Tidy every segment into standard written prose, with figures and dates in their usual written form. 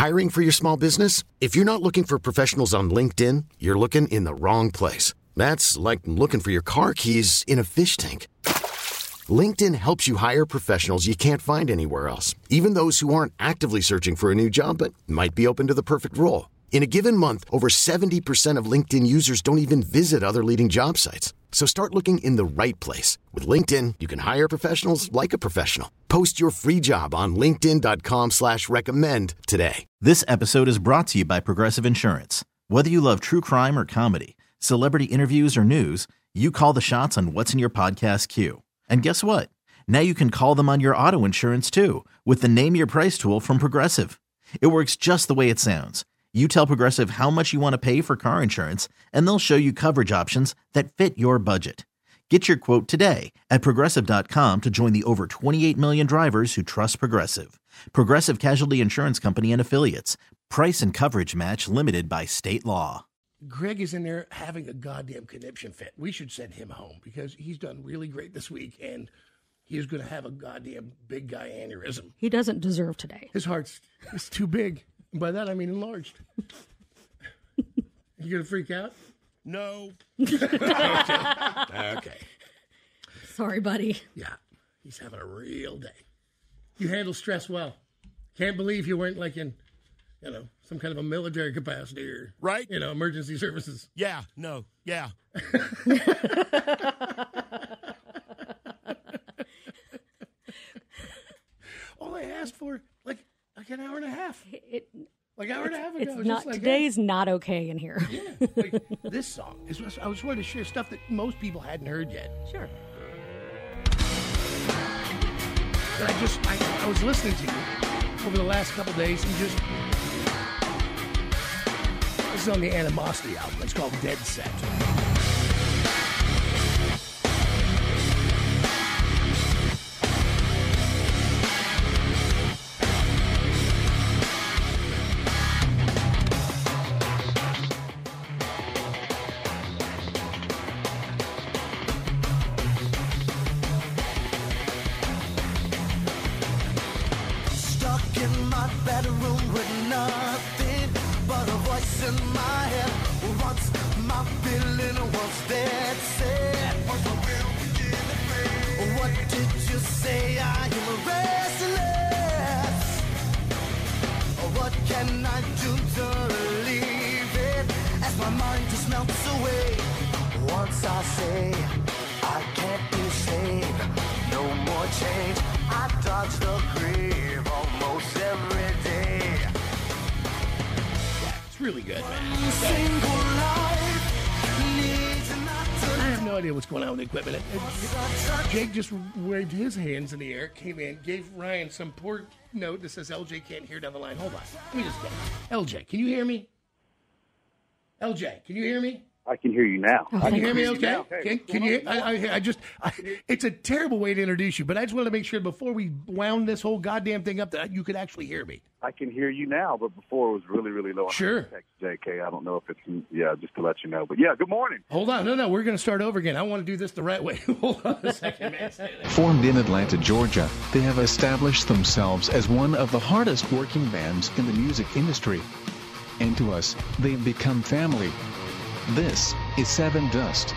Hiring for your small business? If you're not looking for professionals on LinkedIn, you're looking in the wrong place. That's like looking for your car keys in a fish tank. LinkedIn helps you hire professionals you can't find anywhere else, even those who aren't actively searching for a new job but might be open to the perfect role. In a given month, over 70% of LinkedIn users don't even visit other leading job sites. So start looking in the right place. With LinkedIn, you can hire professionals like a professional. Post your free job on linkedin.com/recommend today. This episode is brought to you by Progressive Insurance. Whether you love true crime or comedy, celebrity interviews or news, you call the shots on what's in your podcast queue. And guess what? Now you can call them on your auto insurance too with the Name Your Price tool from Progressive. It works just the way it sounds. You tell Progressive how much you want to pay for car insurance, and they'll show you coverage options that fit your budget. Get your quote today at Progressive.com to join the over 28 million drivers who trust Progressive. Progressive Casualty Insurance Company and Affiliates. Price and coverage match limited by state law. Greg is in there having a goddamn conniption fit. We should send him home because he's done really great this week, and he's going to have a goddamn big guy aneurysm. He doesn't deserve today. His heart's is too big. By that, I mean enlarged. You going to freak out? No. Okay. Sorry, buddy. Yeah, he's having a real day. You handle stress well. Can't believe you weren't like in, some kind of a military capacity or, right? Emergency services. Yeah, no, yeah. All I asked for, like an hour and a half. Like an hour and a half ago. It's not, today's not okay in here. Yeah, this song. I was wanting to share stuff that most people hadn't heard yet. Sure. And I was listening to you over the last couple days and this is on the Animosity album. It's called Dead Set. Really good, man. I have no idea what's going on with the equipment. Jake just waved his hands in the air, came in, gave Ryan some poor note that says LJ can't hear down the line. Hold on. Let me just get it. LJ, can you hear me? LJ, can you hear me? I can hear you now. Can you hear me okay? Can you hear? It's a terrible way to introduce you, but I just wanted to make sure before we wound this whole goddamn thing up that you could actually hear me. I can hear you now, but before it was really, really low. Sure. Text JK. I don't know if it's, just to let you know. But yeah, good morning. Hold on. No, we're going to start over again. I want to do this the right way. Hold on a second, man. Formed in Atlanta, Georgia, they have established themselves as one of the hardest working bands in the music industry. And to us, they've become family. This is Seven Dust.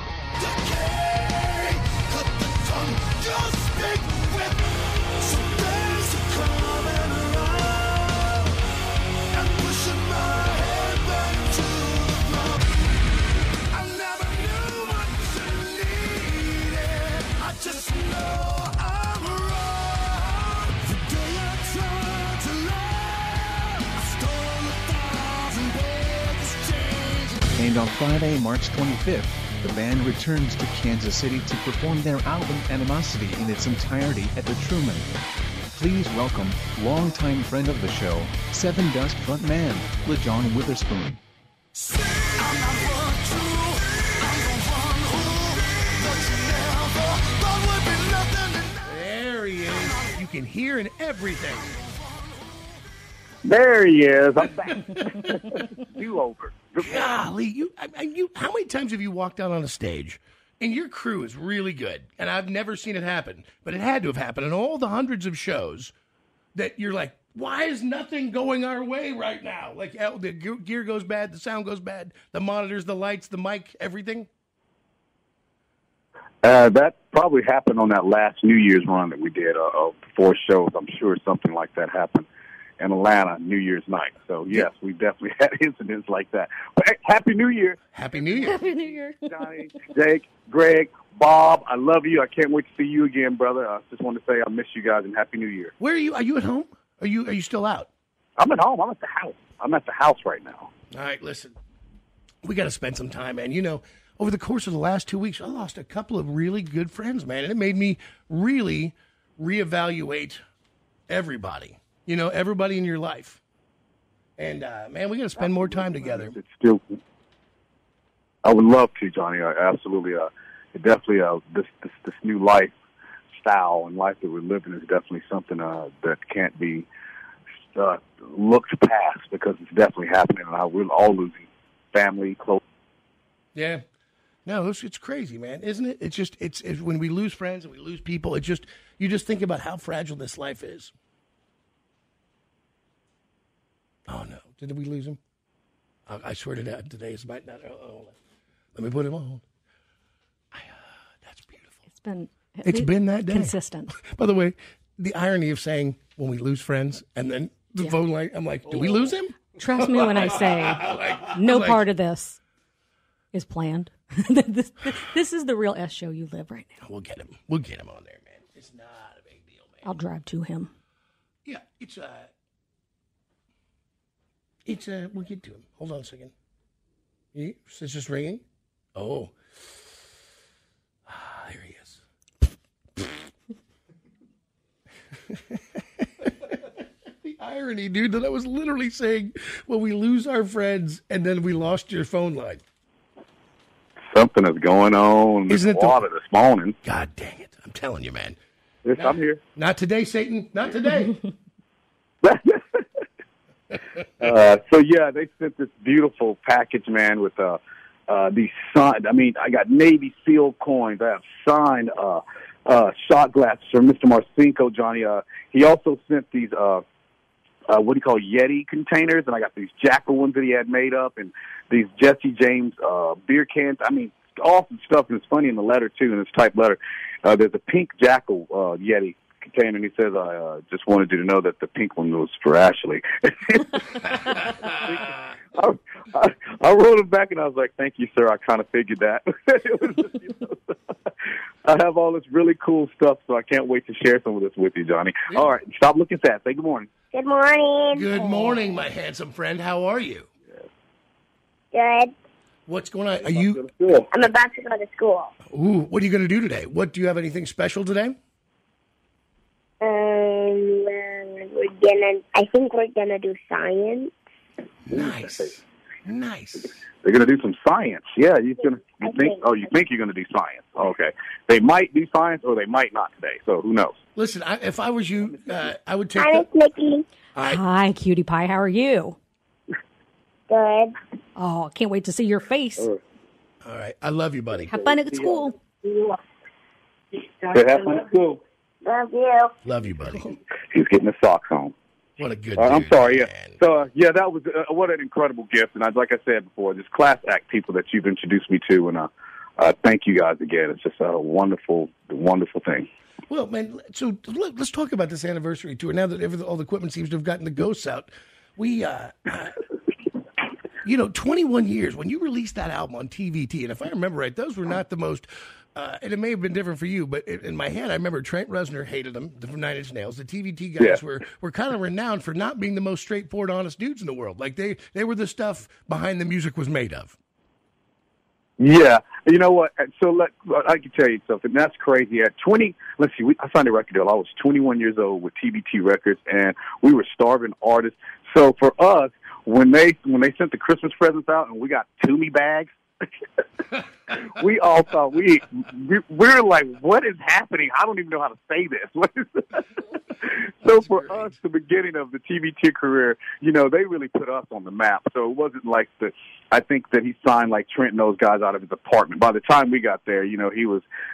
And on Friday, March 25th, the band returns to Kansas City to perform their album Animosity in its entirety at the Truman. Please welcome longtime friend of the show, Seven Dust frontman, LeJohn Witherspoon. There he is. You can hear and everything. There he is. I'm back. You over. Golly, how many times have you walked out on a stage and your crew is really good? And I've never seen it happen, but it had to have happened in all the hundreds of shows that you're like, Why is nothing going our way right now? Like the gear goes bad, the sound goes bad, the monitors, the lights, the mic, everything. That probably happened on that last New Year's run that we did of 4 shows. I'm sure something like that happened in Atlanta New Year's night. So, yes, we definitely had incidents like that. But hey, Happy New Year. Happy New Year. Happy New Year. Johnny, Jake, Greg, Bob, I love you. I can't wait to see you again, brother. I just want to say I miss you guys and Happy New Year. Where are you? Are you at home? Are you still out? I'm at home. I'm at the house. I'm at the house right now. All right, listen. We got to spend some time, man. You know, over the course of the last 2 weeks, I lost a couple of really good friends, man, and it made me really reevaluate everybody. You know, everybody in your life. And, man, we got to spend more time together. It's still, I would love to, Johnny. Absolutely. Definitely, this new lifestyle and life that we're living is definitely something that can't be looked past because it's definitely happening, and we're all losing family, close. Yeah. No, it's crazy, man, isn't it? It's just it's when we lose friends and we lose people, you just think about how fragile this life is. Oh no! Did we lose him? I swear to God, today is might not. Let me put him on. That's beautiful. It's been that day. Consistent. By the way, the irony of saying when we lose friends and then the phone line, I'm like, do we lose him? Trust me when I say no part of this is planned. This is the real S show you live right now. We'll get him. We'll get him on there, man. It's not a big deal, man. I'll drive to him. Yeah, we'll get to him. Hold on a second. Is this just ringing? Oh. There he is. The irony, dude, that I was literally saying, well, we lose our friends and then we lost your phone line. Something is going on with water this morning. God dang it. I'm telling you, man. Yes, I'm here. Not today, Satan. Not today. So, yeah, they sent this beautiful package, man, with these signed. I mean, I got Navy SEAL coins. I have signed shot glasses from Mr. Marcinko, Johnny. He also sent these, Yeti containers, and I got these Jackal ones that he had made up, and these Jesse James beer cans. I mean, awesome stuff, and it's funny in the letter, too, in this typed letter. There's a pink Jackal Yeti container, and he says, I just wanted you to know that the pink one was for Ashley. I wrote him back, and I was like, thank you, sir. I kind of figured that. It was just, I have all this really cool stuff, so I can't wait to share some of this with you, Johnny. Yeah. All right, stop looking sad. Say good morning. Good morning. Good morning, my handsome friend. How are you? Good. What's going on? Are you? I'm about to go to school. Ooh, what are you going to do today? Do you have anything special today? I think we're gonna do science. Nice. They're gonna do some science. Yeah, you think you're gonna do science? Okay. They might do science, or they might not today. So who knows? Listen, if I was you, I would take. Hi, Mickey. Hi, cutie pie. How are you? Good. Oh, can't wait to see your face. All right, I love you, buddy. Have fun at school. Have fun at school. Love you. Love you, buddy. He's getting his socks on. What a good I'm dude, sorry, man. yeah. So, that was, what an incredible gift. And like I said before, just class act people that you've introduced me to. And thank you guys again. It's just a wonderful, wonderful thing. Well, man, so let's talk about this anniversary tour. Now that all the equipment seems to have gotten the ghosts out, we, 21 years, when you released that album on TVT, and if I remember right, those were not the most... and it may have been different for you, but in my head, I remember Trent Reznor hated them from 9 Inch Nails. The TVT guys were kind of renowned for not being the most straightforward, honest dudes in the world. Like, they were the stuff behind the music was made of. Yeah. You know what? So I can tell you something. That's crazy. At 20, I signed a record deal. I was 21 years old with TVT Records, and we were starving artists. So for us, when they sent the Christmas presents out and we got Toomey bags, we all thought we were like, what is happening? I don't even know how to say this. So for us, the beginning of the TBT career, you know, they really put us on the map. So it wasn't like I think that he signed like Trent and those guys out of his apartment. By the time we got there, you know, he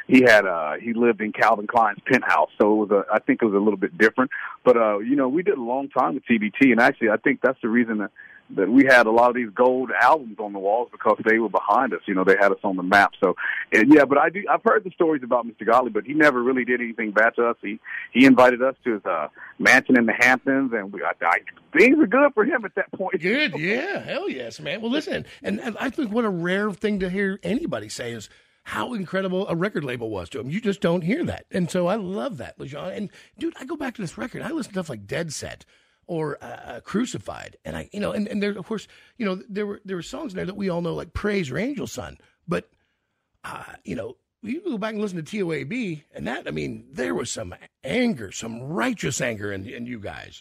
lived in Calvin Klein's penthouse. So it was I think it was a little bit different. But, you know, we did a long time with TBT, and actually I think that's the reason that we had a lot of these gold albums on the walls, because they were behind us. You know, they had us on the map. So, and yeah, but I've heard the stories about Mr. Gottlieb, but he never really did anything bad to us. He invited us to his mansion in the Hamptons, and things were good for him at that point. Good, yeah, hell yes, man. Well, listen, and I think what a rare thing to hear anybody say is how incredible a record label was to him. You just don't hear that. And so I love that, LeJean. And, dude, I go back to this record. I listen to stuff like Dead Set or Crucified. And I, you know, and there, of course, you know, there were songs in there that we all know, like Praise or Angel Son. But, you know, you go back and listen to TOAB, and that, I mean, there was some anger, some righteous anger in you guys.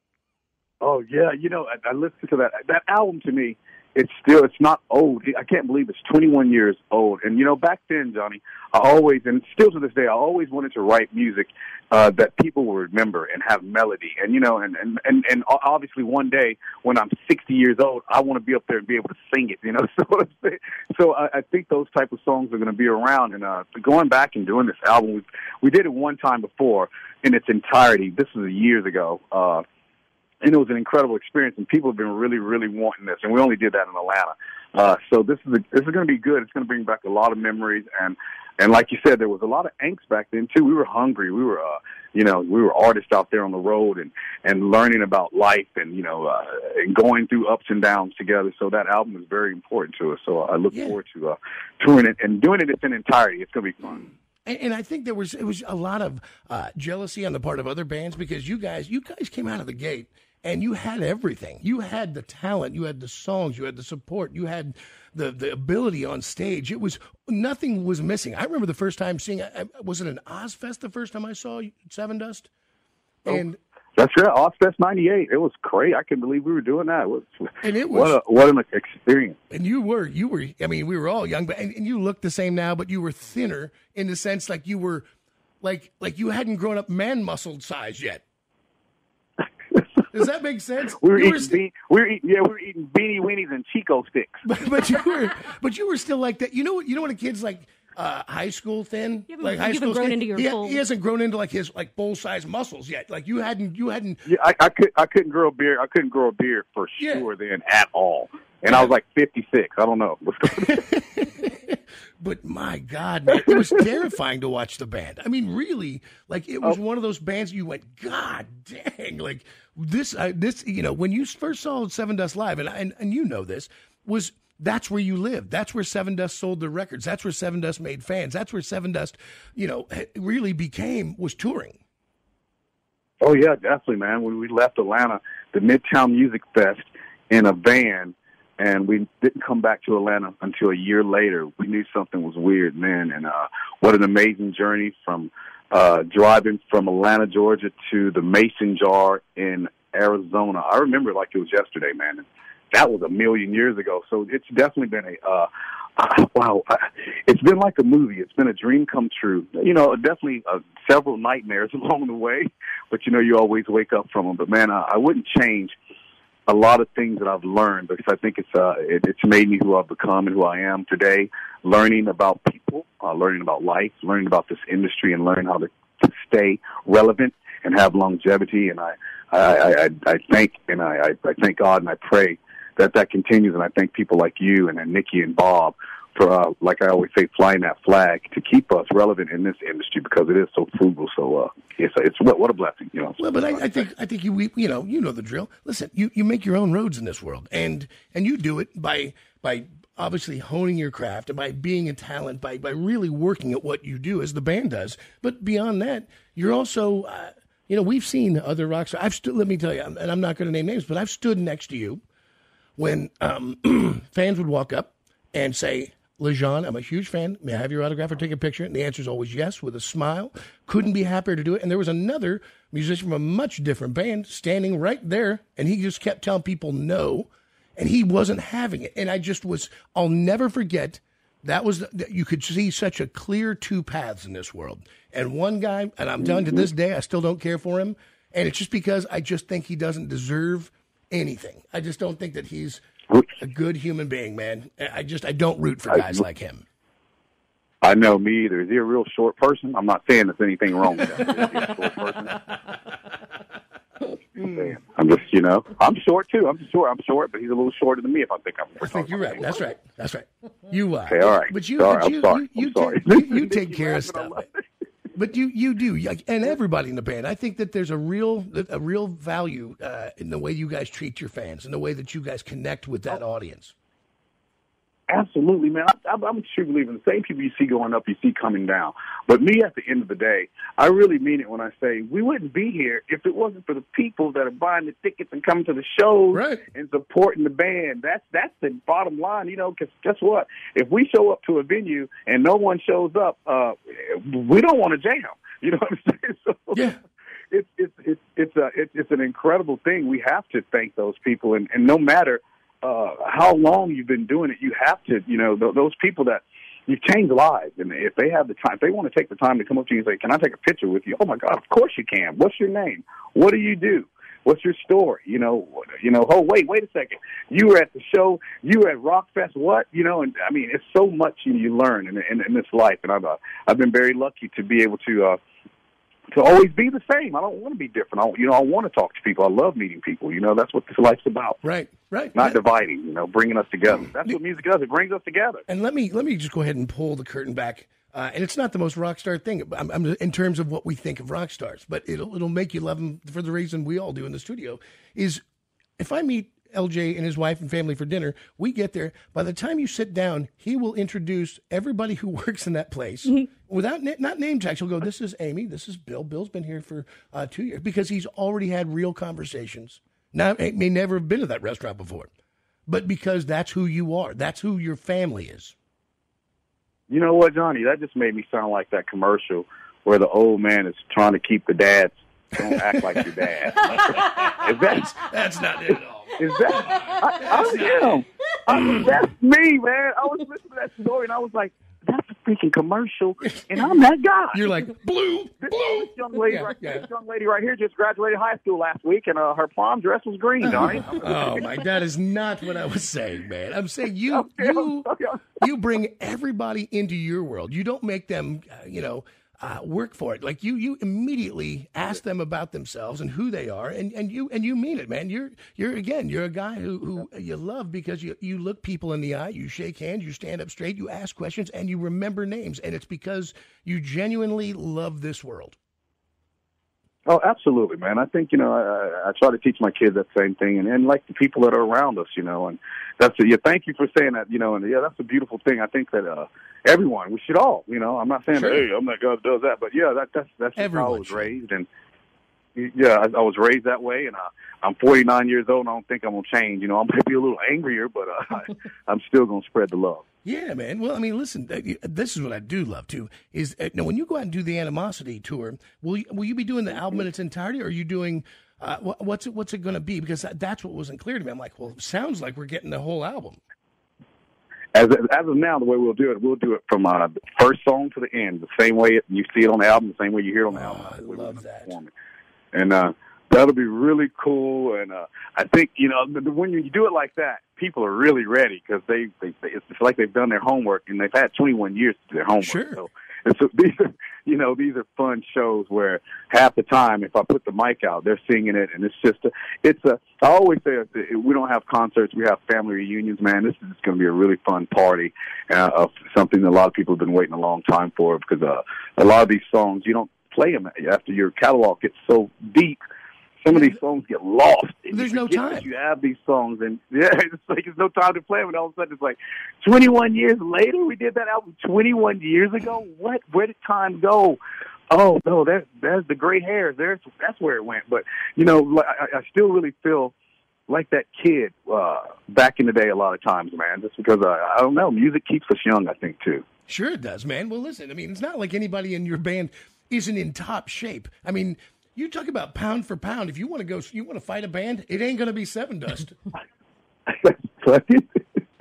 Oh, yeah. You know, I listened to that album. To me, it's not old. I can't believe it's 21 years old. And, you know, back then, Johnny, I always, and still to this day, I always wanted to write music that people will remember and have melody. And, you know, and obviously one day when I'm 60 years old, I want to be up there and be able to sing it, you know. So I think those type of songs are going to be around. And going back and doing this album, we did it one time before in its entirety. This was years ago. And it was an incredible experience, and people have been really, really wanting this. And we only did that in Atlanta. So this is going to be good. It's going to bring back a lot of memories. And like you said, there was a lot of angst back then, too. We were hungry. We were, you know, we were artists out there on the road and learning about life and, you know, and going through ups and downs together. So that album is very important to us. So I look forward to touring it and doing it in its entirety. It's going to be fun. And I think it was a lot of jealousy on the part of other bands, because you guys came out of the gate and you had everything. You had the talent, you had the songs, you had the support, you had the ability on stage. Nothing was missing. I remember the first time seeing, was it an Ozfest the first time I saw Sevendust? And that's right, Ozfest '98. It was crazy. I couldn't believe we were doing that. It was what an experience. And you were. I mean, we were all young, but and you look the same now, but you were thinner in the sense like you were, like you hadn't grown up man muscle size yet. Does that make sense? We were eating beanie weenies and Chico sticks. But you were still like that. You know what a kid's like. High school thin, like high school grown into your full. He hasn't grown into like his like full size muscles yet. Like you hadn't. Yeah, I couldn't grow a beard. I couldn't grow a beard for sure then at all. And I was like 56. I don't know what's going on. But my God, man, it was terrifying to watch the band. I mean, really, like it was one of those bands you went, God dang, like this. You know, when you first saw Sevendust live, and you know this was. That's where you lived. That's where Sevendust sold their records. That's where Sevendust made fans. That's where Sevendust, you know, really was touring. Oh, yeah, definitely, man. When we left Atlanta, the Midtown Music Fest in a van, and we didn't come back to Atlanta until a year later. We knew something was weird then, and what an amazing journey from driving from Atlanta, Georgia to the Mason Jar in Arizona. I remember it like it was yesterday, man. That was a million years ago. So it's definitely been it's been like a movie. It's been a dream come true. You know, definitely several nightmares along the way, but you know, you always wake up from them. But man, I wouldn't change a lot of things that I've learned, because I think it's made me who I've become and who I am today, learning about people, learning about life, learning about this industry, and learning how to stay relevant and have longevity. And I thank God, and I pray that continues, and I thank people like you and Nikki and Bob for, like I always say, flying that flag to keep us relevant in this industry, because it is so frugal. So it's what a blessing, you know. Well, but I think you know the drill. Listen, you make your own roads in this world, and you do it by obviously honing your craft and by being a talent, by really working at what you do, as the band does. But beyond that, you're also, you know, we've seen other rock stars. Let me tell you, and I'm not going to name names, but I've stood next to you when fans would walk up and say, LeJean, I'm a huge fan. May I have your autograph or take a picture? And the answer is always yes, with a smile. Couldn't be happier to do it. And there was another musician from a much different band standing right there, and he just kept telling people no, and he wasn't having it. And I'll never forget, you could see such a clear two paths in this world. And one guy, and I'm telling you to this day, I still don't care for him, And it's just because I just think he doesn't deserve anything. I just don't think that he's a good human being, man. I don't root for guys like him. I know, me either. Is he a real short person? I'm not saying there's anything wrong with that. Is he a short person? I'm just, I'm short too. I'm short, but he's a little shorter than me. If I think I'm. I think you're right. That's right. You are. Okay, all right. But I'm sorry. you take care of stuff. But you do, and everybody in the band. I think that there's a real value in the way you guys treat your fans and the way that you guys connect with that audience. Absolutely, man. I'm a true believer. The same people you see going up, you see coming down. But me, at the end of the day, I really mean it when I say we wouldn't be here if it wasn't for the people that are buying the tickets and coming to the shows and supporting the band. That's the bottom line, because guess what? If we show up to a venue and no one shows up, we don't want to jam. You know what I'm saying? So, yeah. It's an incredible thing. We have to thank those people, and no matter how long you've been doing it, you have to, those people that you've changed lives. And if they have the time, if they want to take the time to come up to you and say, "Can I take a picture with you?" Oh my God, of course you can. What's your name? What do you do? What's your story? Oh, wait a second. You were at the show. You were at Rockfest. What? And I mean, it's so much you learn in this life. And I've been very lucky to be able to always be the same. I don't want to be different. I want to talk to people. I love meeting people. That's what this life's about. Right. Not dividing, bringing us together. That's what music does. It brings us together. And let me just go ahead and pull the curtain back. And it's not the most rock star thing I'm in terms of what we think of rock stars, but it'll make you love them for the reason we all do in the studio. Is if I meet LJ and his wife and family for dinner, we get there. By the time you sit down, he will introduce everybody who works in that place without not name tags. He'll go, "This is Amy. This is Bill. Bill's been here for 2 years," because he's already had real conversations. Now, he may never have been to that restaurant before, but because that's who you are. That's who your family is. You know what, Johnny? That just made me sound like that commercial where the old man is trying to keep the dads. Don't act like your dad. That's not it at all. Is that? That's me, man. I was listening to that story and I was like, "That's a freaking commercial," and I'm that guy. You're like, blue. This young lady right here just graduated high school last week, and her prom dress was green, Johnny. Oh, that is not what I was saying, man. I'm saying you bring everybody into your world. You don't make them, work for it. Like you immediately ask them about themselves and who they are, and you mean it, man. You're a guy who you love because you look people in the eye, you shake hands, you stand up straight, you ask questions, and you remember names, and it's because you genuinely love this world. Oh, absolutely, man. I think, I try to teach my kids that same thing, and like the people that are around us, and that's it. Yeah, thank you for saying that, and yeah, that's a beautiful thing. I think that everyone, we should all, I'm not saying, "Hey, I'm that guy that does that," but yeah, that's how I was raised, and yeah, I was raised that way, and I'm 49 years old, and I don't think I'm going to change. I'm maybe a little angrier, but I'm still going to spread the love. Yeah, man. Well, I mean, listen, this is what I do love, too, is when you go out and do the Animosity tour, will you be doing the album in its entirety, or are you doing, what's it going to be? Because that's what wasn't clear to me. I'm like, well, it sounds like we're getting the whole album. As of now, the way we'll do it from the first song to the end, the same way you see it on the album, the same way you hear it on the album. I love that. And that'll be really cool. And I think, when you do it like that, people are really ready because it's like they've done their homework, and they've had 21 years to do their homework. Sure. So these are fun shows where half the time, if I put the mic out, they're singing it, and I always say we don't have concerts, we have family reunions, man. This is going to be a really fun party of something that a lot of people have been waiting a long time for, because a lot of these songs, you don't play them after your catalog gets so deep. Some of these songs get lost. There's no time. You have these songs, and it's like there's no time to play them, and all of a sudden it's like 21 years later, we did that album 21 years ago? What? Where did time go? Oh, no, there's the gray hairs. That's where it went. But, I still really feel like that kid back in the day a lot of times, man, just because, I don't know, music keeps us young, I think, too. Sure it does, man. Well, listen, I mean, it's not like anybody in your band isn't in top shape. I mean, you talk about pound for pound. If you want to fight a band, it ain't going to be Seven Dust. I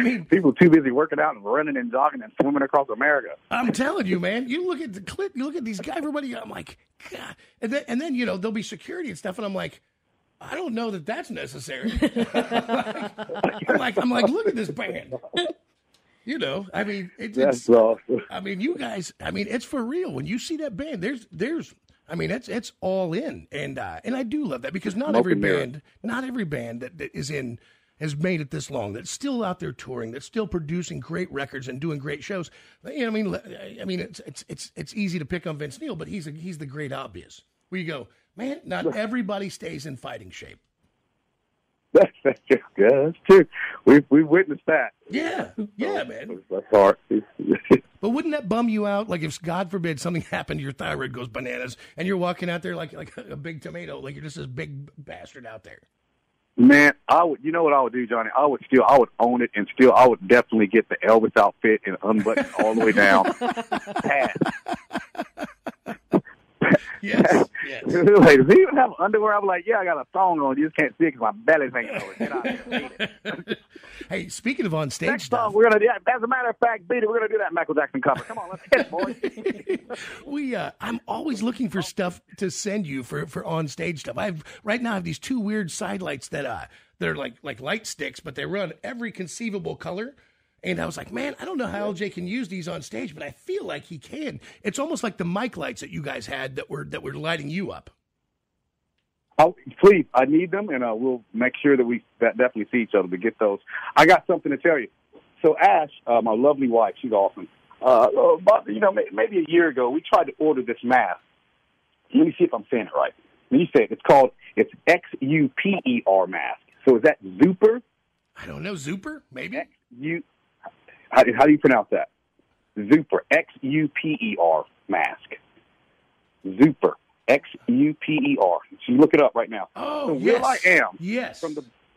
mean, people too busy working out and running and jogging and swimming across America. I'm telling you, man. You look at the clip. You look at these guys. Everybody. I'm like, God. And then there'll be security and stuff, and I'm like, I don't know that that's necessary. I'm like, look at this band. I mean, That's awesome. I mean, you guys. I mean, it's for real. When you see that band, there's. I mean, it's all in, and I do love that because not every band that is in has made it this long. That's still out there touring. That's still producing great records and doing great shows. I mean, it's easy to pick on Vince Neil, but he's the great obvious. Where you go, man. Not everybody stays in fighting shape. That's true. We've witnessed that. Yeah, man. That's hard. But wouldn't that bum you out? Like if, God forbid, something happened, your thyroid goes bananas, and you're walking out there like a big tomato, like you're just this big bastard out there. Man, I would. You know what I would do, Johnny? I would own it, and I would definitely get the Elvis outfit and unbutton all the way down. Yes. Like, does he even have underwear? I'm like, yeah, I got a thong on. You just can't see it because my belly's hanging over. Get out here. Hey, speaking of on stage Next stuff, song we're gonna do. As a matter of fact, Beat It, we're gonna do that Michael Jackson cover. Come on, let's get it, boys. I'm always looking for stuff to send you for on stage stuff. Right now I have these two weird side lights that they're like light sticks, but they run every conceivable color. And I was like, man, I don't know how LJ can use these on stage, but I feel like he can. It's almost like the mic lights that you guys had that were lighting you up. Oh, please, I need them, and we'll make sure that we definitely see each other to get those. I got something to tell you. So Ash, my lovely wife, she's awesome. About, maybe a year ago, we tried to order this mask. Let me see if I'm saying it right. Let me say it. It's XUPER mask. So is that Zuper? I don't know. Zuper? Maybe? How do you pronounce that? Zuper. XUPER mask. Zuper. XUPER. So you look it up right now. Oh, so yes. Will.i.am. Yes. From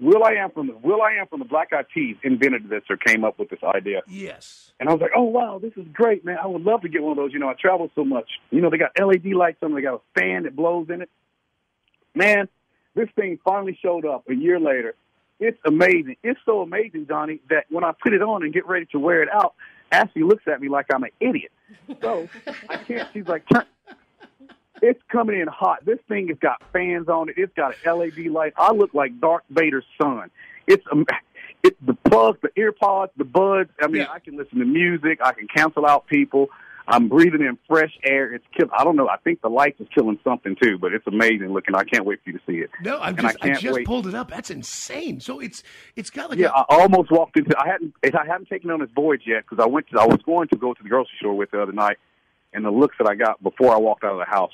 the Black Eyed Peas invented this or came up with this idea. Yes. And I was like, oh, wow, this is great, man. I would love to get one of those. I travel so much. They got LED lights on them. They got a fan that blows in it. Man, this thing finally showed up a year later. It's amazing. It's so amazing, Johnny, that when I put it on and get ready to wear it out, Ashley looks at me like I'm an idiot. So I can't. She's like, it's coming in hot. This thing has got fans on it. It's got an LED light. I look like Darth Vader's son. It's the plugs, the ear pods, the buds. I mean, I can listen to music. I can cancel out people. I'm breathing in fresh air. It's I don't know. I think the lights is killing something too, but it's amazing looking. I can't wait for you to see it. No, I just pulled it up. That's insane. So it's got like I almost walked into. I haven't taken it on its voyage yet because I was going to go to the grocery store with the other night, and the looks that I got before I walked out of the built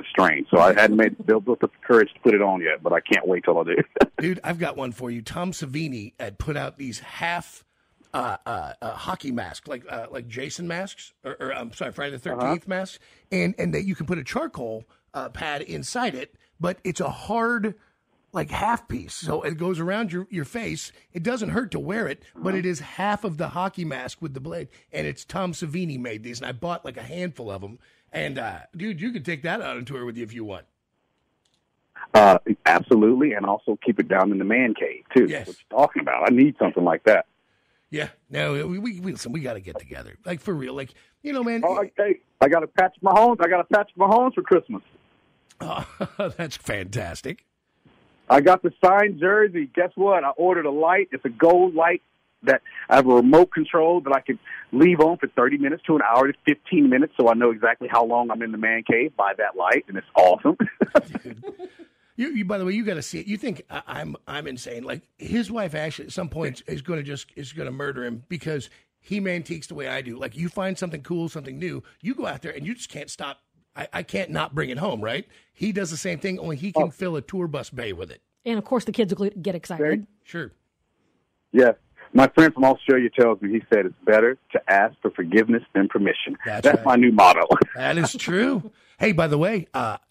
up the courage to put it on yet, but I can't wait till I do. Dude, I've got one for you. Tom Savini had put out these half hockey mask, like Jason masks, or I'm sorry, Friday the 13th masks, and that you can put a charcoal pad inside it, but it's a hard, like half piece, so it goes around your face. It doesn't hurt to wear it, but it is half of the hockey mask with the blade, and it's Tom Savini made these, and I bought like a handful of them, and dude, you could take that out on tour with you if you want. Absolutely, and also keep it down in the man cave too. Yes. What you're talking about. I need something like that. Yeah, no, we got to get together, like for real, like man. Oh, okay. I got a Patrick Mahomes for Christmas. Oh, that's fantastic. I got the signed jersey. Guess what? I ordered a light. It's a gold light that I have a remote control that I can leave on for 30 minutes to an hour to 15 minutes, so I know exactly how long I'm in the man cave by that light, and it's awesome. Dude. You, by the way, you got to see it. You think I'm insane? Like his wife Ashley at some point is going to murder him because he mantiques the way I do. Like you find something cool, something new, you go out there and you just can't stop. I can't not bring it home, right? He does the same thing, only he can fill a tour bus bay with it. And of course, the kids will get excited. Right. Sure. Yes. My friend from Australia tells me, he said, it's better to ask for forgiveness than permission. That's right. My new motto. That is true. Hey, by the way,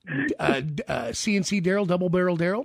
CNC Daryl, Double Barrel Daryl,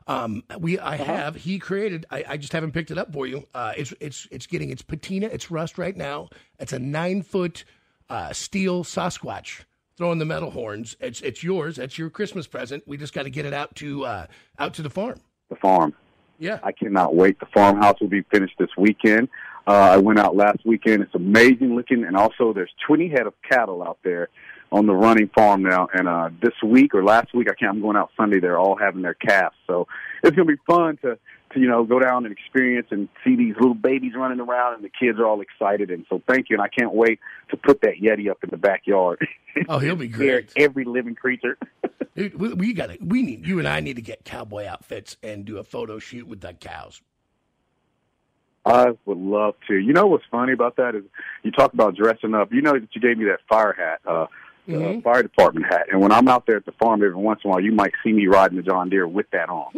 he created, I just haven't picked it up for you. It's getting its patina, its rust right now. It's a 9-foot steel Sasquatch throwing the metal horns. It's yours. That's your Christmas present. We just got to get it out to the farm. The farm. Yeah. I cannot wait. The farmhouse will be finished this weekend. I went out last weekend. It's amazing looking, and also there's 20 head of cattle out there on the running farm now. And this week or last week, I'm going out Sunday. They're all having their calves, so it's going to be fun to go down and experience and see these little babies running around, and the kids are all excited. And so thank you, and I can't wait to put that Yeti up in the backyard. Oh, he'll be great. Every living creature. Dude, you and I need to get cowboy outfits and do a photo shoot with the cows. I would love to. You know what's funny about that is you talk about dressing up. You know that you gave me that fire hat, fire department hat. And when I'm out there at the farm every once in a while, you might see me riding the John Deere with that on.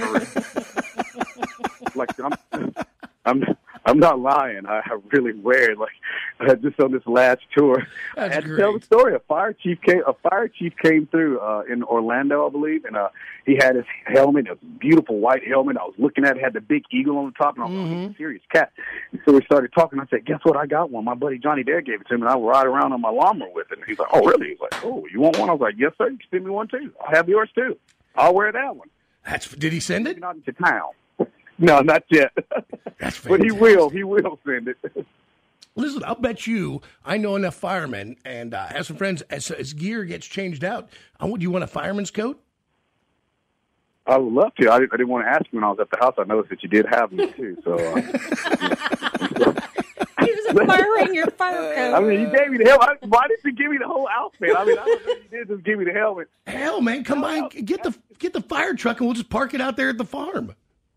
Like I'm not lying. I really wear it. Like just on this last tour, That's I had to great. tell the story. A fire chief came through in Orlando, I believe, and he had his helmet. It was a beautiful white helmet. I was looking at it, had the big eagle on the top, and I was like, he's a serious cat. And so we started talking. I said, "Guess what? I got one. My buddy Johnny Dare gave it to me, and I would ride around on my lawnmower with it." And he's like, "Oh, really?" He's like, "Oh, you want one?" I was like, "Yes, sir. You can send me one too. I'll have yours too. I'll wear that one." Did he send it? Not into town. No, not yet. That's but he will. He will send it. Listen, I'll bet you I know enough firemen and have some friends. As gear gets changed out, do you want a fireman's coat? I would love to. I didn't want to ask you when I was at the house. I noticed that you did have them too. So He was admiring your fire coat. I mean, you gave me the helmet. Why didn't you give me the whole outfit? I mean, I don't know if you did just give me the helmet. Hell, man, come by, get the fire truck, and we'll just park it out there at the farm.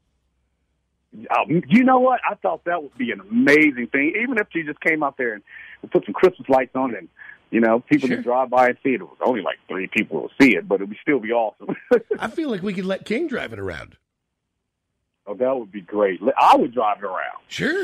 You know what? I thought that would be an amazing thing. Even if you just came out there and put some Christmas lights on it, and people Sure. would drive by and see it. It was only like 3 people would see it, but it would still be awesome. I feel like we could let King drive it around. Oh, that would be great. I would drive it around. Sure.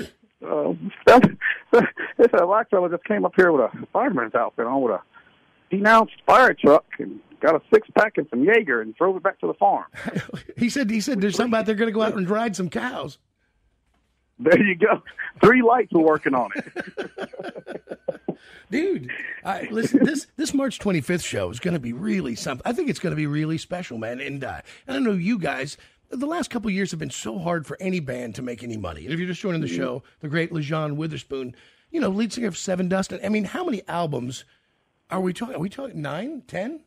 This black fella just came up here with a fireman's outfit on with a denounced fire truck and got a 6-pack and some Jaeger and drove it back to the farm. He said there's somebody out there going to go out and ride some cows. There you go. 3 lights are working on it. Dude, listen, this March 25th show is going to be really something. I think it's going to be really special, man. And I know you guys, the last couple of years have been so hard for any band to make any money. And if you're just joining the show, the great LeJean Witherspoon, lead singer of Seven Dust. I mean, how many albums are we talking? Are we talking 9, 10?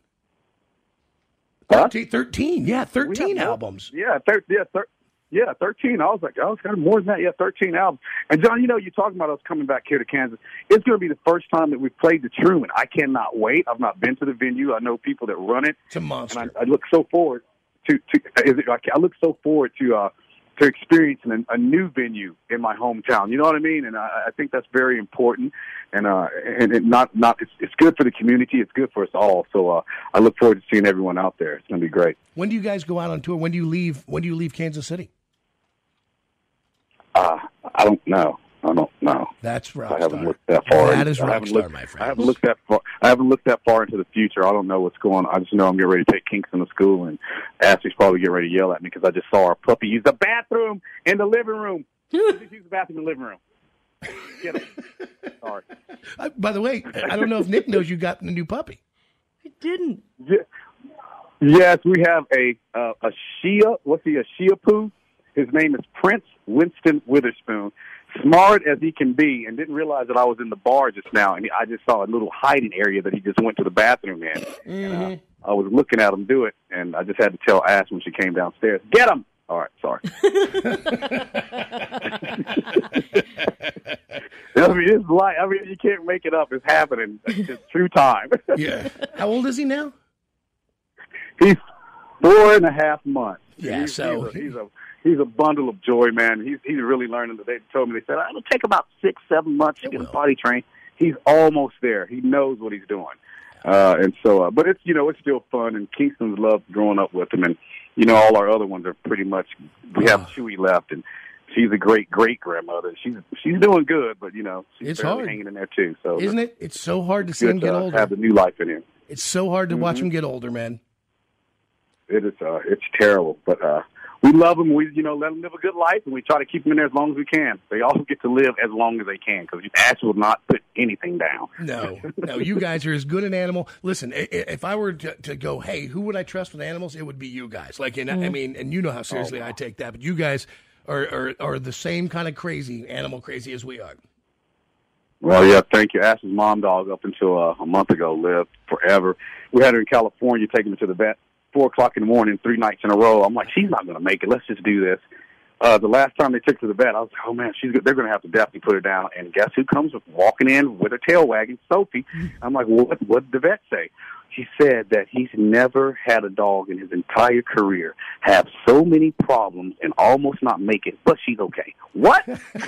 13. Yeah, 13 albums. Yeah, 13. I was like, it's kind of more than that. Yeah, 13 albums. And, John, you're talking about us coming back here to Kansas. It's going to be the first time that we've played the Truman. I cannot wait. I've not been to the venue. I know people that run it. It's a monster. And I look so forward to experiencing a new venue in my hometown. You know what I mean? And I think that's very important. And it's good for the community. It's good for us all. So I look forward to seeing everyone out there. It's going to be great. When do you guys go out on tour? When do you leave Kansas City? I don't know. That's right. I haven't looked that far. That is Rockstar, my friend. I haven't looked that far into the future. I don't know what's going on. I just know I'm getting ready to take Kingston to school, and Ashley's probably getting ready to yell at me because I just saw our puppy use the bathroom in the living room. Use the bathroom in the living room. Get him. Sorry. By the way, I don't know if Nick knows you got a new puppy. I didn't. Yeah. Yes, we have a Shia. What's he? A Shia Poo. His name is Prince Winston Witherspoon. Smart as he can be, and didn't realize that I was in the bar just now, and I just saw a little hiding area that he just went to the bathroom in. And, I was looking at him do it, and I just had to tell Ash when she came downstairs, "Get him!" All right, sorry. You can't make it up. It's happening. It's true time. Yeah. How old is he now? He's 4.5 months. Yeah, He's a bundle of joy, man. He's really learning. They told me, they said, it'll take about 6-7 months to get him potty trained. He's almost there. He knows what he's doing. But it's, it's still fun, and Kingston's loved growing up with him. And, all our other ones are pretty much, we have Chewy left, and she's a great grandmother. She's doing good, but, she's barely hanging in there too. So isn't it? It's so hard to see him get older. Have the new life in him. It's so hard to watch him get older, man. It is. It's terrible, but we love them. We, let them live a good life, and we try to keep them in there as long as we can. They all get to live as long as they can, because Ash will not put anything down. No, you guys are as good an animal. Listen, if I were to go, hey, who would I trust with animals? It would be you guys. I mean, and you know how seriously I take that, but you guys are the same kind of crazy, animal crazy as we are. Well, yeah, thank you. Ash's mom dog, up until a month ago, lived forever. We had her in California, taking her to the vet 4 o'clock in the morning, 3 nights in a row. I'm like, she's not going to make it. Let's just do this. The last time they took her to the vet, I was like, oh, man, they're going to have to definitely put her down. And guess who comes walking in with her tail wagging? Sophie. I'm like, well, what did the vet say? She said that he's never had a dog in his entire career have so many problems and almost not make it, but she's okay. What?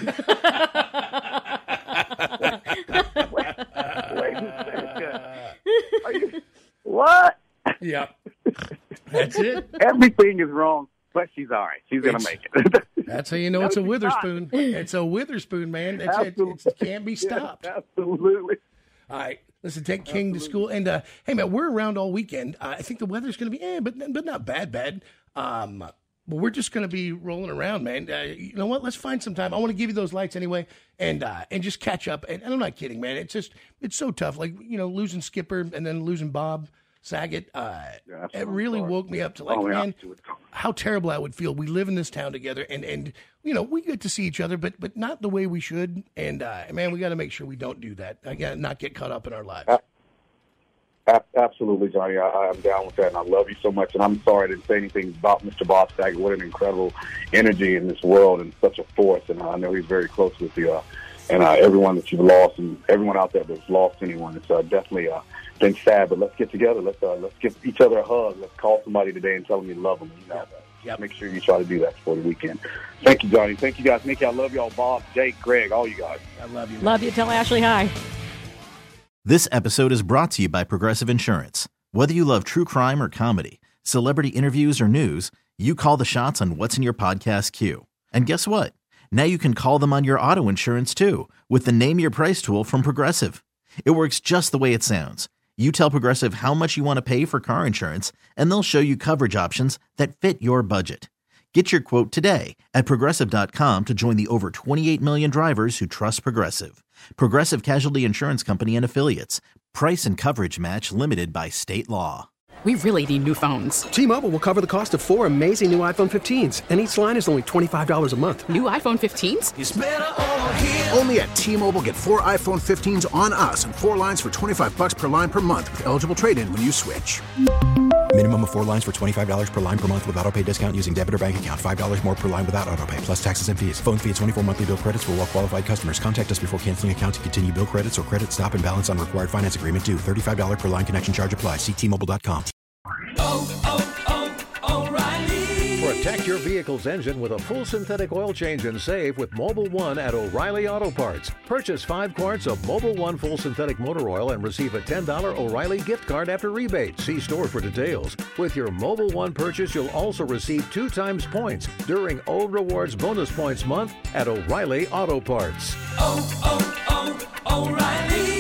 What? Yeah. That's it. Everything is wrong, but she's all right. She's going to make it. That's how you know it's a Witherspoon. It's a Witherspoon, man. It can't be stopped. Yes, absolutely. All right. Listen, take King to school. And, hey, man, we're around all weekend. I think the weather's going to be, but not bad. But we're just going to be rolling around, man. You know what? Let's find some time. I want to give you those lights anyway and just catch up. And I'm not kidding, man. It's so tough. Like, losing Skipper and then losing Bob Saget. It really woke me up to, like, man, how terrible I would feel. We live in this town together and we get to see each other, but not the way we should. And, man, we got to make sure we don't do that. I got to not get caught up in our lives. Absolutely, Johnny. I'm down with that, and I love you so much. And I'm sorry I didn't say anything about Mr. Bob Saget. What an incredible energy in this world and such a force. And I know he's very close with you. And everyone that you've lost and everyone out there that's lost anyone, it's definitely been sad. But let's get together. Let's give each other a hug. Let's call somebody today and tell them you love them. Make sure you try to do that for the weekend. Thank you, Johnny. Thank you, guys. Nikki, I love y'all. Bob, Jake, Greg, all you guys. I love you. Love you. Tell Ashley hi. This episode is brought to you by Progressive Insurance. Whether you love true crime or comedy, celebrity interviews or news, you call the shots on what's in your podcast queue. And guess what? Now you can call them on your auto insurance too with the Name Your Price tool from Progressive. It works just the way it sounds. You tell Progressive how much you want to pay for car insurance, and they'll show you coverage options that fit your budget. Get your quote today at Progressive.com to join the over 28 million drivers who trust Progressive. Progressive Casualty Insurance Company and Affiliates. Price and coverage match limited by state law. We really need new phones. T-Mobile will cover the cost of 4 amazing new iPhone 15s, and each line is only $25 a month. New iPhone 15s? It's better over here. Only at T-Mobile, get 4 iPhone 15s on us and 4 lines for $25 per line per month with eligible trade-in when you switch. Minimum of 4 lines for $25 per line per month with autopay discount using debit or bank account. $5 more per line without autopay, plus taxes and fees. Phone fee at 24 monthly bill credits for well-qualified customers. Contact us before canceling account to continue bill credits or credit stop and balance on required finance agreement due. $35 per line connection charge applies. See T-Mobile.com. O'Reilly. Protect your vehicle's engine with a full synthetic oil change and save with Mobil 1 at O'Reilly Auto Parts. Purchase 5 quarts of Mobil 1 full synthetic motor oil and receive a $10 O'Reilly gift card after rebate. See store for details. With your Mobil 1 purchase, you'll also receive 2 times points during Old Rewards Bonus Points Month at O'Reilly Auto Parts. O'Reilly.